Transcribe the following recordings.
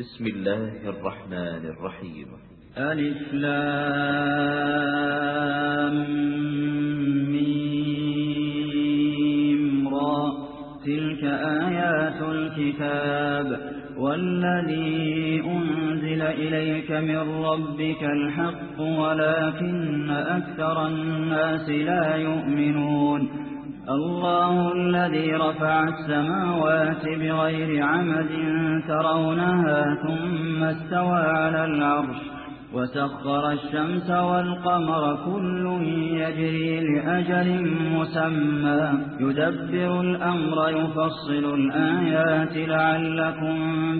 بسم الله الرحمن الرحيم. ألف لام ميم را. تلك آيات الكتاب والذي أنزل إليك من ربك الحق ولكن أكثر الناس لا يؤمنون. الله الذي رفع السماوات بغير عمد ترونها ثم استوى على العرش وسخر الشمس والقمر كل يجري لأجل مسمى يدبر الأمر يفصل الآيات لعلكم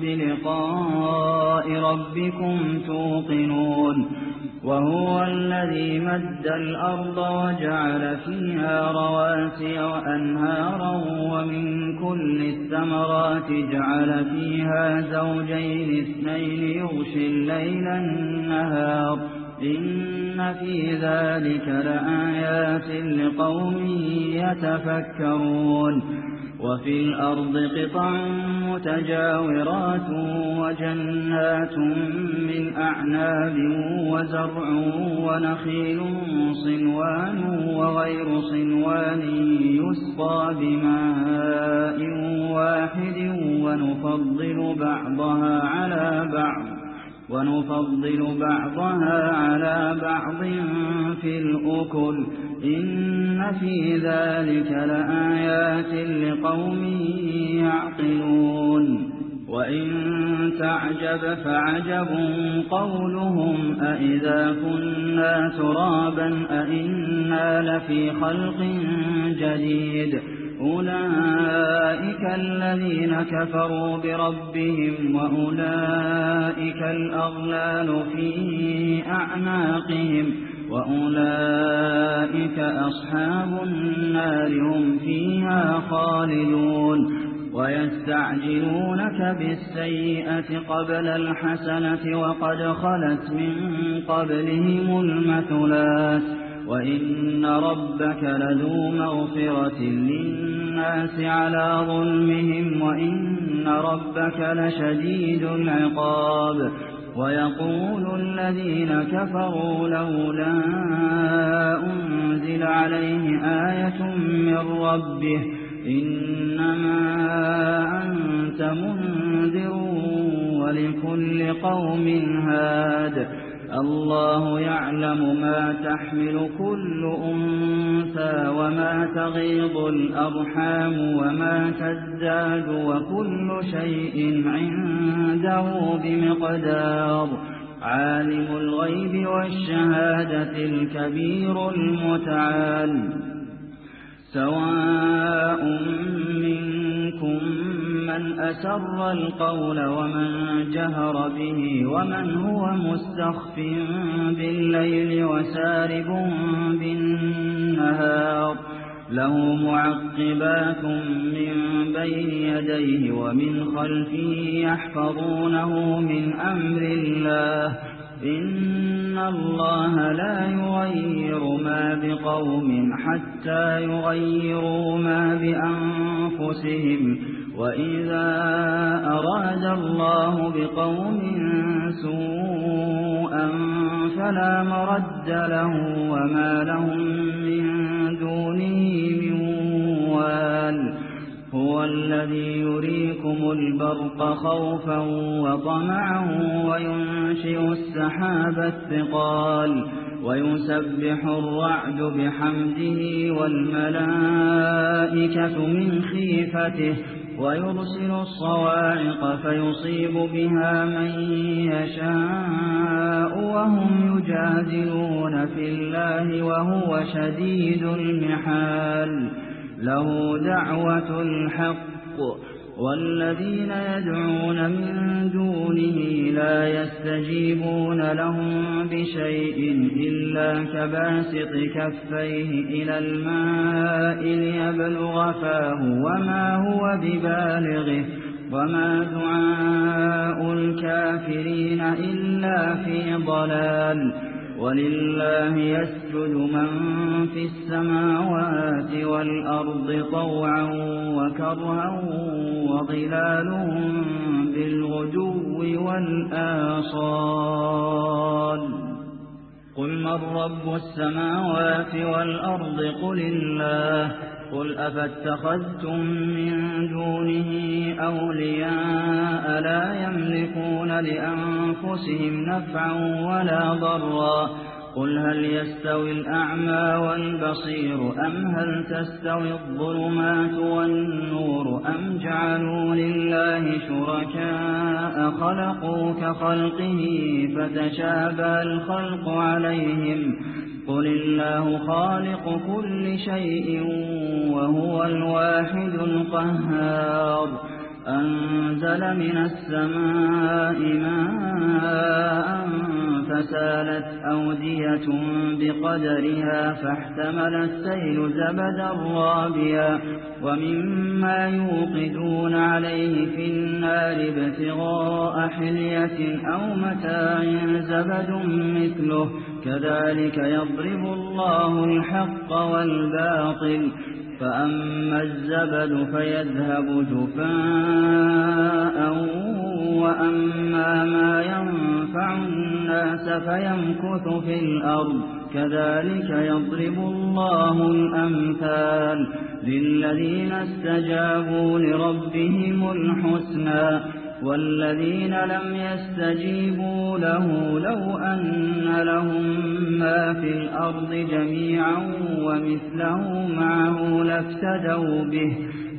بلقاء ربكم توقنون. وهو الذي مد الأرض وجعل فيها رواسي وأنهارا ومن كل الثمرات جعل فيها زوجين اثنين يغشي الليل النهار إن في ذلك لآيات لقوم يتفكرون. وفي الأرض قطع متجاورات وجنات من أعناب وزرع ونخيل صنوان وغير صنوان يسقى بماء واحد ونفضل بعضها على بعض في الأكل إن في ذلك لآيات لقوم يعقلون. وإن تعجب فعجب قولهم أإذا كنا ترابا أإنا لفي خلق جديد أولئك الذين كفروا بربهم وأولئك الأغلال في أعناقهم وأولئك أصحاب النار هم فيها خالدون. ويستعجلونك بالسيئة قبل الحسنة وقد خلت من قبلهم المثلات وإن ربك لذو مغفرة للناس على ظلمهم وإن ربك لشديد العقاب. ويقول الذين كفروا لولا أنزل عليه آية من ربه إنما أنت منذر ولكل قوم هاد. الله يعلم ما تحمل كل أنثى وما تغيض الأرحام وما تزداد وكل شيء عنده بمقدار. عالم الغيب والشهادة الكبير المتعال. سواء منكم من أسر القول ومن جهر به ومن هو مستخف بالليل وسارب بالنهار له معقبات من بين يديه ومن خلفه يحفظونه من أمر الله إن الله لا يغير ما بقوم حتى يغيروا ما بأنفسهم وإذا أراد الله بقوم سوءا فلا مرد له وما لهم من دونه من وال. هو الذي يريكم البرق خوفا وطمعا وينشئ السحاب الثقال ويسبح الرعد بحمده والملائكة من خيفته ويرسل الصواعق فيصيب بها من يشاء وهم يجادلون في الله وهو شديد المحال. له دعوة الحق والذين يدعون من دونه لا يستجيبون لهم بشيء إلا كباسط كفيه إلى الماء ليبلغ فاه وما هو ببالغه وما دعاء الكافرين إلا في ضلال. ولله يسجد من في السماوات والأرض طوعا وكرها وظلالهم بالغدو والآصال قل من رب السماوات والأرض قل الله قل أفاتخذتم من دونه أولياء لا يملكون لأنفسهم نفعا ولا ضرا قل هل يستوي الأعمى والبصير أم هل تستوي الظلمات والنور أم جعلوا لله شركاء خلقوا كخلقه فتشابه الخلق عليهم قل الله خالق كل شيء وهو الواحد القهار أنزل من السماء ماء فسالت أودية بقدرها فاحتمل السيل زبدا رابيا ومما يوقدون عليه في النار ابتغاء حلية أو متاع زبد مثله كذلك يضرب الله الحق والباطل فأما الزبد فيذهب جفاء وأما ما ينفع الناس فيمكث في الأرض كذلك يضرب الله الأمثال للذين استجابوا لربهم الحسنى والذين لم يستجيبوا له لو أن لهم ما في الأرض جميعا ومثله معه لافتدوا به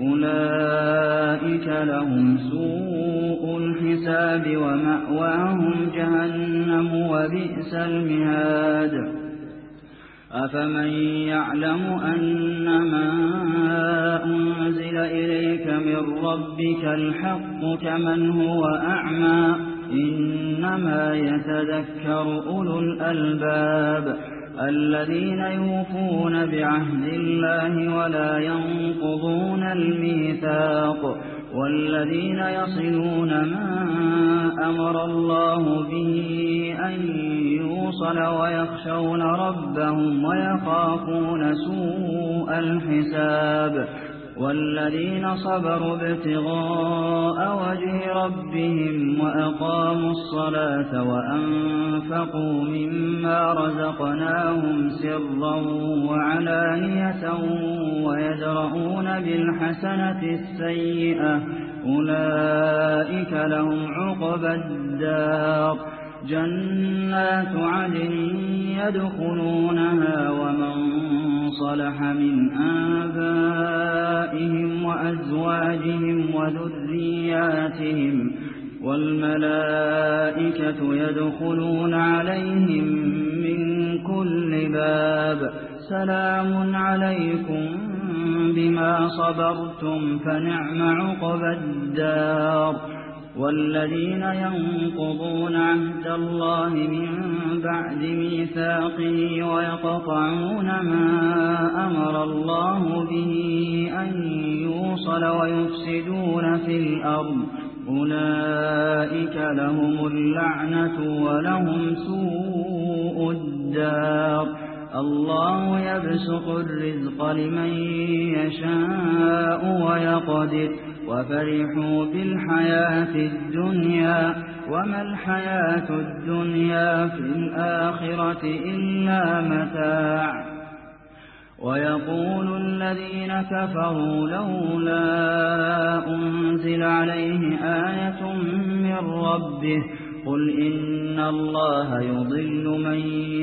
أولئك لهم سوء الحساب ومأواهم جهنم وبئس المهاد أفمن يعلم أنما أنزل إليك من ربك الحق كمن هو أعمى إنما يتذكر أولو الألباب الذين يوفون بعهد الله ولا ينقضون الميثاق والذين يصلون ما أمر الله به أن يوصل ويخشون ربهم ويخافون سوء الحساب والذين صبروا ابتغاء وجه ربهم وأقاموا الصلاة وأنفقوا مما رزقناهم سرا وعلانية ويدرؤون بالحسنة السيئة أولئك لهم عقبى الدار جنات عدن يدخلونها ومن صلح من آبائهم وأزواجهم وذرياتهم والملائكة يدخلون عليهم من كل باب سلام عليكم بما صبرتم فنعم عقبى الدار والذين ينقضون عهد الله من بعد ميثاقه ويقطعون ما أمر الله به أن يوصل ويفسدون في الأرض أولئك لهم اللعنة ولهم سوء الدار الله يبسط الرزق لمن يشاء ويقدر وفرحوا بالحياة الدنيا وما الحياة الدنيا في الآخرة إلا متاع ويقول الذين كفروا لولا أنزل عليه آية من ربه قل إن الله يضل من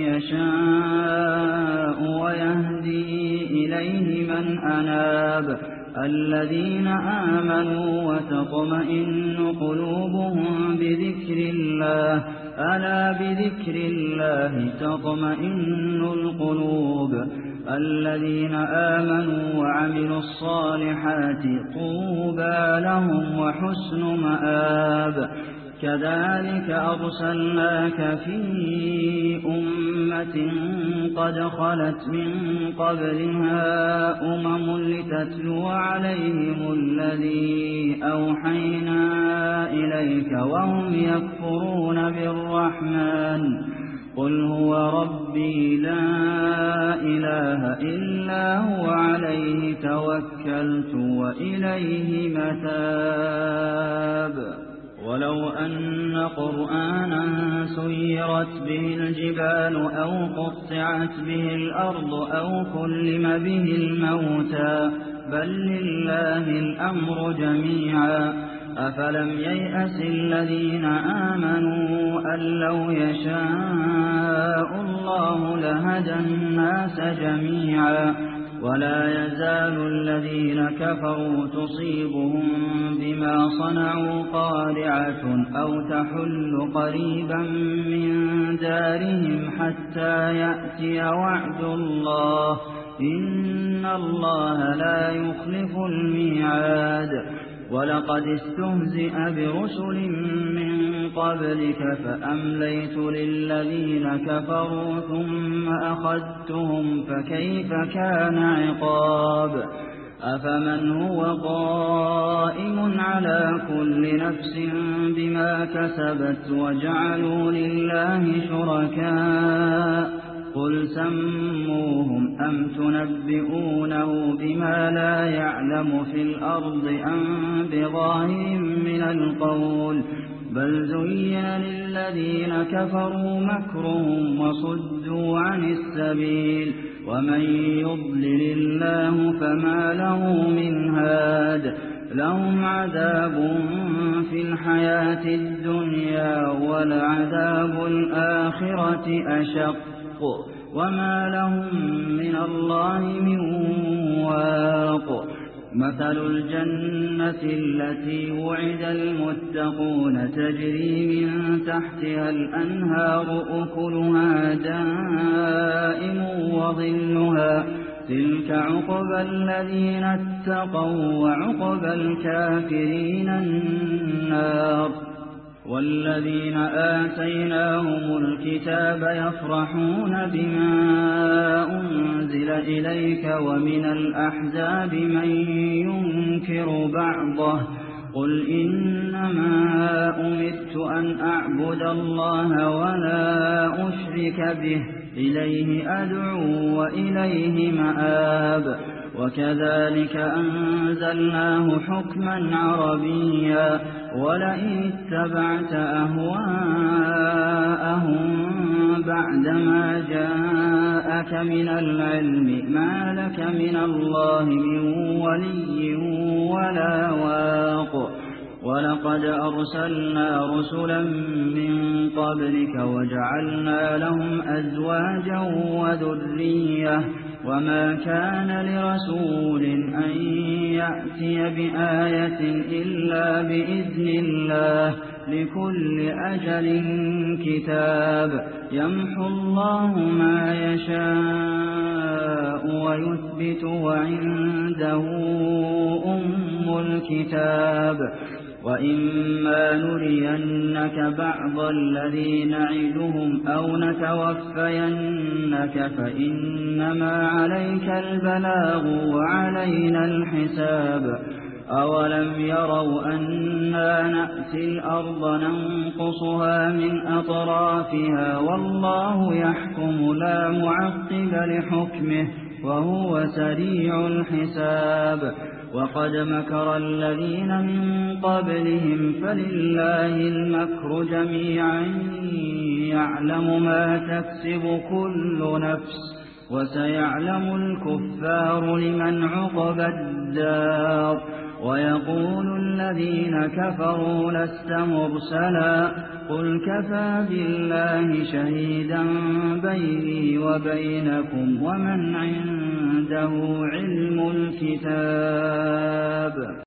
يشاء ويهدي إليه من أناب الذين آمنوا وتطمئن قلوبهم بذكر الله ألا بذكر الله تطمئن القلوب الذين آمنوا وعملوا الصالحات طوبى لهم وحسن مآب كذلك أرسلناك في أمة قد خلت من قبلها لتتلو عليهم الذي أوحينا إليك وهم يكفرون بالرحمن قل هو ربي لا إله إلا هو عليه توكلت وإليه متاب ولو أن قرآنا سيرت به الجبال أو قطعت به الأرض أو كلم به الموتى بل لله الأمر جميعا أفلم ييأس الذين آمنوا أن لو يشاء الله لهدى الناس جميعا ولا يزال الذين كفروا تصيبهم بما صنعوا قارعة أو تحل قريبا من دارهم حتى يأتي وعد الله إن الله لا يخلف الميعاد ولقد استهزئ برسل من قبلك فأمليت للذين كفروا ثم أخذتهم فكيف كان عقاب أفمن هو قائم على كل نفس بما كسبت وجعلوا لله شركاء قل سموهم أم تنبئونه بما لا يعلم في الأرض أم بظاهر من القول بل زين للذين كفروا مكرهم وصدوا عن السبيل ومن يضلل الله فما له من هاد لهم عذاب في الحياة الدنيا ولعذاب الآخرة أشق وما لهم من الله من واق مثل الجنة التي وعد المتقون تجري من تحتها الأنهار أكلها دائم وظلها تلك عقبى الذين اتقوا وعقبى الكافرين النار والذين آتيناهم الكتاب يفرحون بما أنزل إليك ومن الأحزاب من ينكر بعضه قل إنما أمرت أن أعبد الله ولا أشرك به إليه أدعو وإليه مآب وكذلك أنزلناه حكما عربيا ولئن اتبعت أهواءهم بعدما جاءك من العلم ما لك من الله من ولي ولا واق ولقد أرسلنا رسلا من قبلك وجعلنا لهم أزواجا وذرية وما كان لرسول أن يأتي بآية إلا بإذن الله لكل أجل كتاب يمحو الله ما يشاء ويثبت وعنده أم الكتاب وإما نرينك بعض الذي نعدهم أو نتوفينك فإنما عليك البلاغ وعلينا الحساب أولم يروا أنا نأتي الأرض ننقصها من أطرافها والله يحكم لا معقب لحكمه وهو سريع الحساب وقد مكر الذين من قبلهم فلله المكر جميعا يعلم ما تكسب كل نفس وسيعلم الكفار لمن عقبى الدار ويقول الذين كفروا لست مرسلا قل كفى بالله شهيدا بيني وبينكم ومن عنده علم الكتاب